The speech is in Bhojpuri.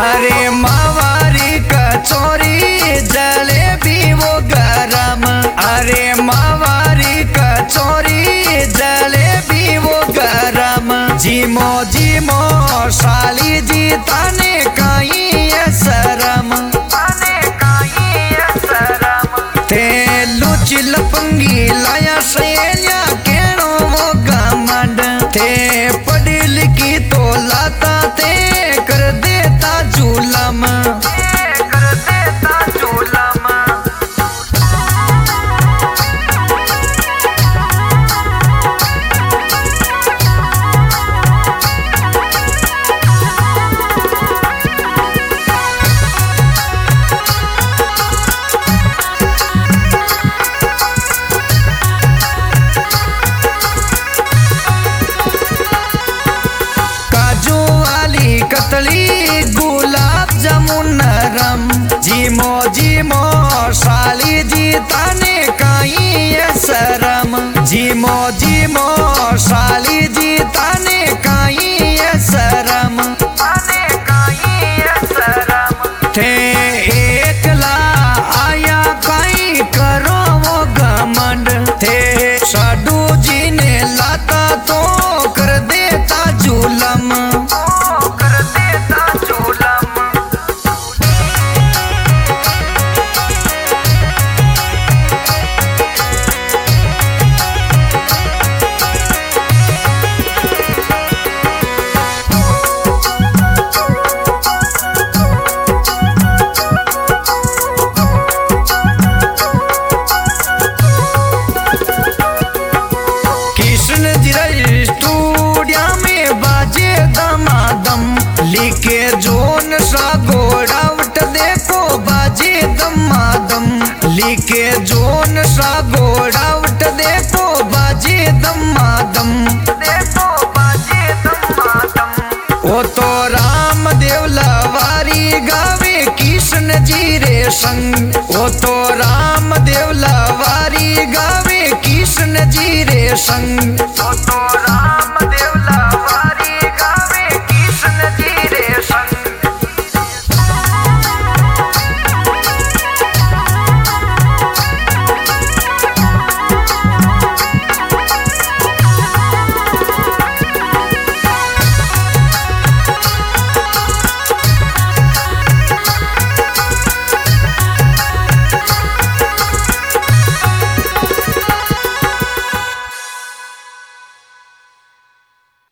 अरे मावारी कचौरी जलेबी वो गरम, अरे मावारी कचौरी जलेबी वो गरम। जीमो जीमो साली जी ताने काई ये शरम, थे लुची लपंगी लाया सहेलिया केणो वो घमंड, थे पढ़ी लिखी तो लाता थे कर देता जुलम। कतली गुलाब जामुन नरम, जीमो जीमो साली जी ताने काई ये शरम, जीमो जीमो साली जी ताने काई ये शरम। थे एकला आया काई करो वो घमंड, थे साडू जी ने लाता तो कर देता जुलम। लिखे जोन सा घोड़ावट देखो बाजे दमादम, लिखे जोन सा घोड़ावट देखो बाजे दमादम। वो तो रामदेव लवारी गावे कृष्ण जी रे संग, वो तो रामदेव लवारी गावे कृष्ण जी रे संग।